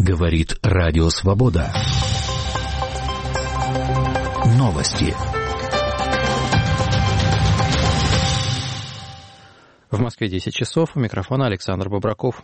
Говорит Радио Свобода. Новости. В Москве 10 часов. У микрофона Александр Бобраков.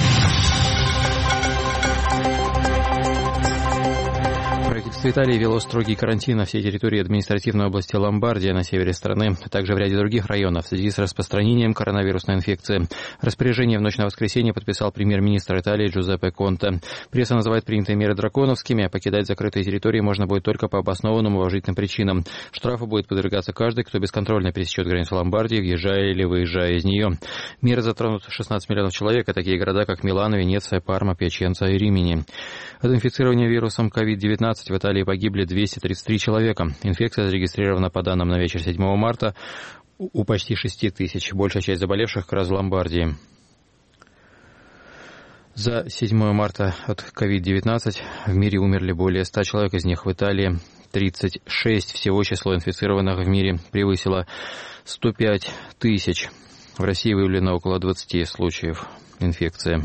Правительство Италии ввело строгий карантин на всей территории административной области Ломбардия на севере страны, а также в ряде других районов в связи с распространением коронавирусной инфекции. Распоряжение в ночь на воскресенье подписал премьер-министр Италии Джузеппе Конте. Пресса называет принятые меры драконовскими, а покидать закрытые территории можно будет только по обоснованным уважительным причинам. Штрафу будет подвергаться каждый, кто бесконтрольно пересечет границу Ломбардии, въезжая или выезжая из нее. Меры затронут 16 миллионов человек, а такие города, как Милан, Венеция, Парма, Пьяченца и Римини. От инфицирования вирусом COVID-19 в Италии погибли 233 человека. Инфекция зарегистрирована по данным на вечер 7 марта у почти 6 тысяч. Большая часть заболевших как раз в Ломбардии. За 7 марта от COVID-19 в мире умерли более 100 человек, из них в Италии 36. Всего число инфицированных в мире превысило 105 тысяч. В России выявлено около 20 случаев инфекции.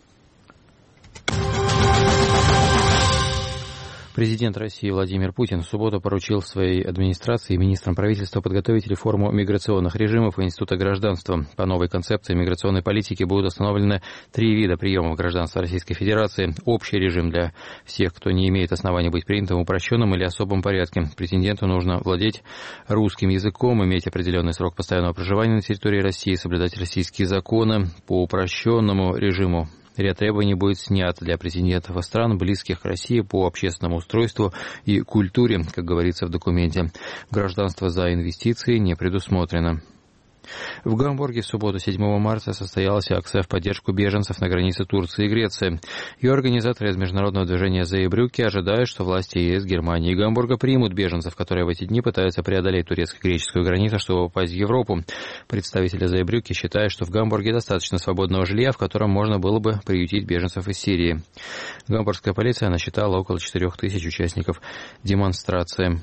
Президент России Владимир Путин в субботу поручил своей администрации и министрам правительства подготовить реформу миграционных режимов и института гражданства. По новой концепции миграционной политики будут установлены 3 вида приемов гражданства Российской Федерации. Общий режим для всех, кто не имеет оснований быть принятым в упрощенном или особом порядке. Претенденту нужно владеть русским языком, иметь определенный срок постоянного проживания на территории России, соблюдать российские законы. По упрощенному режиму ряд требований будет снят для претендентов из стран, близких к России по общественному устройству и культуре, как говорится в документе. Гражданство за инвестиции не предусмотрено. В Гамбурге в субботу 7 марта состоялась акция в поддержку беженцев на границе Турции и Греции. Ее организаторы из международного движения «Зеебрюки» ожидают, что власти ЕС, Германии и Гамбурга примут беженцев, которые в эти дни пытаются преодолеть турецко-греческую границу, чтобы попасть в Европу. Представители «Зеебрюки» считают, что в Гамбурге достаточно свободного жилья, в котором можно было бы приютить беженцев из Сирии. Гамбургская полиция насчитала около 4000 участников демонстрации.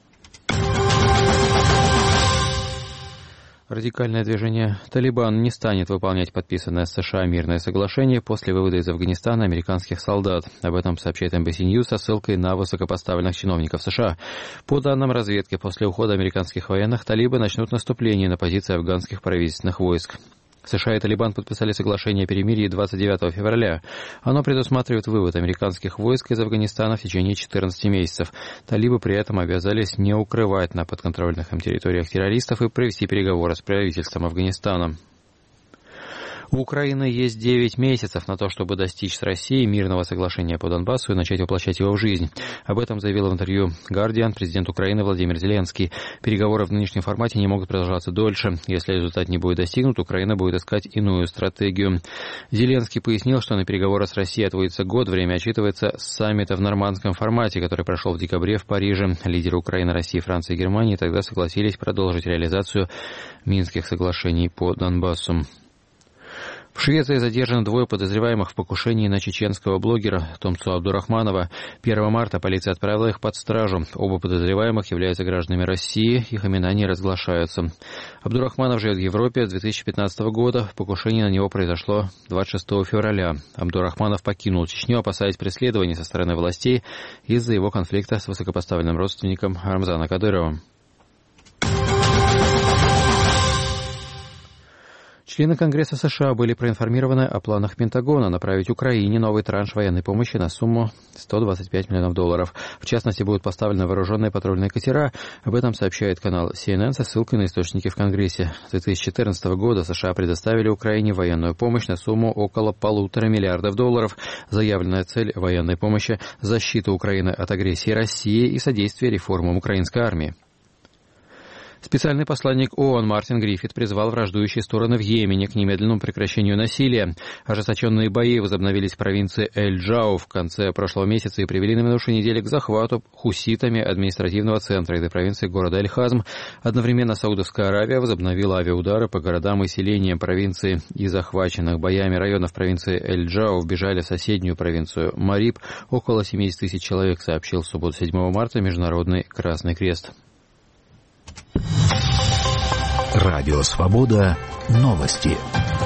Радикальное движение «Талибан» не станет выполнять подписанное с США мирное соглашение после вывода из Афганистана американских солдат. Об этом сообщает NBC News со ссылкой на высокопоставленных чиновников США. По данным разведки, после ухода американских военных талибы начнут наступление на позиции афганских правительственных войск. США и Талибан подписали соглашение о перемирии 29 февраля. Оно предусматривает вывод американских войск из Афганистана в течение 14 месяцев. Талибы при этом обязались не укрывать на подконтрольных им территориях террористов и провести переговоры с правительством Афганистана. У Украины есть 9 месяцев на то, чтобы достичь с Россией мирного соглашения по Донбассу и начать воплощать его в жизнь. Об этом заявил в интервью «Гардиан» президент Украины Владимир Зеленский. Переговоры в нынешнем формате не могут продолжаться дольше. Если результат не будет достигнут, Украина будет искать иную стратегию. Зеленский пояснил, что на переговоры с Россией отводится год. Время отчитывается с саммита в нормандском формате, который прошел в декабре в Париже. Лидеры Украины, России, Франции и Германии тогда согласились продолжить реализацию Минских соглашений по Донбассу. В Швеции задержаны 2 подозреваемых в покушении на чеченского блогера Томсу Абдурахманова. 1 марта полиция отправила их под стражу. Оба подозреваемых являются гражданами России, их имена не разглашаются. Абдурахманов живет в Европе с 2015 года. Покушение на него произошло 26 февраля. Абдурахманов покинул Чечню, опасаясь преследований со стороны властей из-за его конфликта с высокопоставленным родственником Рамзана Кадырова. Члены Конгресса США были проинформированы о планах Пентагона направить Украине новый транш военной помощи на сумму $125 миллионов. В частности, будут поставлены вооруженные патрульные катера. Об этом сообщает канал CNN со ссылкой на источники в Конгрессе. С 2014 года США предоставили Украине военную помощь на сумму около $1,5 миллиарда. Заявленная цель военной помощи – защита Украины от агрессии России и содействие реформам украинской армии. Специальный посланник ООН Мартин Гриффит призвал враждующие стороны в Йемене к немедленному прекращению насилия. Ожесточенные бои возобновились в провинции Эль-Джау в конце прошлого месяца и привели на минувшей неделе к захвату хуситами административного центра этой провинции города Эль-Хазм. Одновременно Саудовская Аравия возобновила авиаудары по городам и селениям провинции. Из захваченных боями районов провинции Эль-Джау вбежали в соседнюю провинцию Мариб. Около 70 тысяч человек, сообщил в субботу 7 марта Международный Красный Крест. Радио Свобода. Новости.